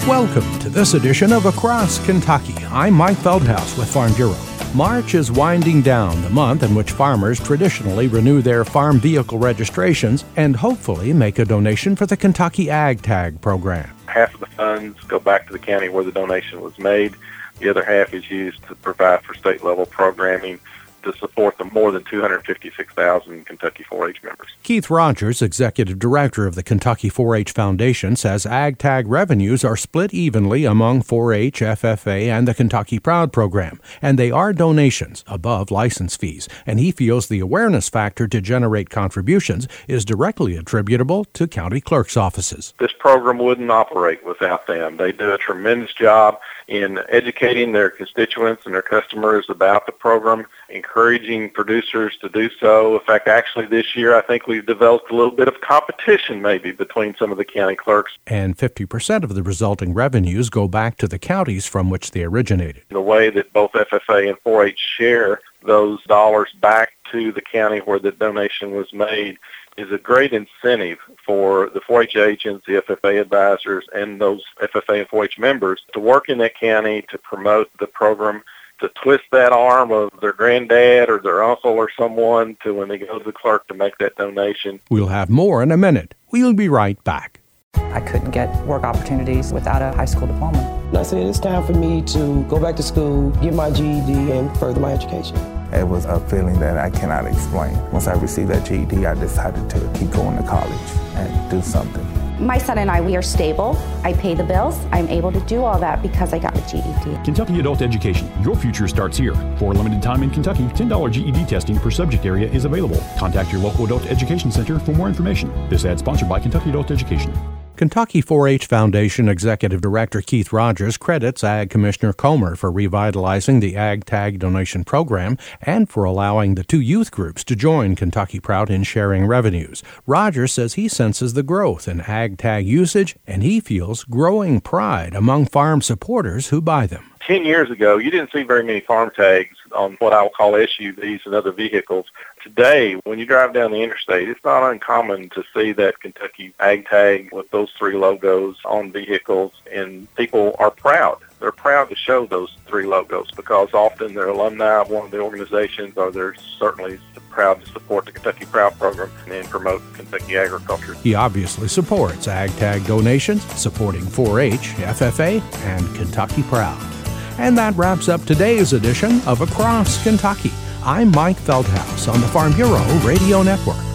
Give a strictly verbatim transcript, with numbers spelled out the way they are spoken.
Welcome to this edition of Across Kentucky. I'm Mike Feldhaus with Farm Bureau. March is winding down, the month in which farmers traditionally renew their farm vehicle registrations and hopefully make a donation for the Kentucky Ag Tag program. Half of the funds go back to the county where the donation was made. The other half is used to provide for state-level programming to support the more than two hundred fifty-six thousand Kentucky four H members. Keith Rogers, Executive Director of the Kentucky four H Foundation, says Ag Tag revenues are split evenly among four H, F F A, and the Kentucky Proud program, and they are donations above license fees, and he feels the awareness factor to generate contributions is directly attributable to county clerk's offices. This program wouldn't operate without them. They do a tremendous job in educating their constituents and their customers about the program, encouraging producers to do so. In fact, actually this year I think we've developed a little bit of competition maybe between some of the county clerks. And fifty percent of the resulting revenues go back to the counties from which they originated. The way that both F F A and four H share those dollars back to the county where the donation was made is a great incentive for the four H agents, the F F A advisors, and those F F A and four H members to work in that county to promote the program, to twist that arm of their granddad or their uncle or someone to when they go to the clerk to make that donation. We'll have more in a minute. We'll be right back. I couldn't get work opportunities without a high school diploma. I said it's time for me to go back to school, get my G E D, and further my education. It was a feeling that I cannot explain. Once I received that G E D, I decided to keep going to college and do something. My son and I, we are stable. I pay the bills. I'm able to do all that because I got a G E D. Kentucky Adult Education. Your future starts here. For a limited time in Kentucky, ten dollars G E D testing per subject area is available. Contact your local adult education center for more information. This ad sponsored by Kentucky Adult Education. Kentucky four H Foundation Executive Director Keith Rogers credits Ag Commissioner Comer for revitalizing the Ag Tag donation program and for allowing the two youth groups to join Kentucky Proud in sharing revenues. Rogers says he senses the growth in Ag Tag usage, and he feels growing pride among farm supporters who buy them. Ten years ago, you didn't see very many farm tags on what I will call S U Vs and other vehicles. Today, when you drive down the interstate, it's not uncommon to see that Kentucky Ag Tag with those three logos on vehicles, and people are proud. They're proud to show those three logos because often they're alumni of one of the organizations, or they're certainly proud to support the Kentucky Proud program and promote Kentucky agriculture. He obviously supports Ag Tag donations, supporting four H, F F A, and Kentucky Proud. And that wraps up today's edition of Across Kentucky. I'm Mike Feldhaus on the Farm Bureau Radio Network.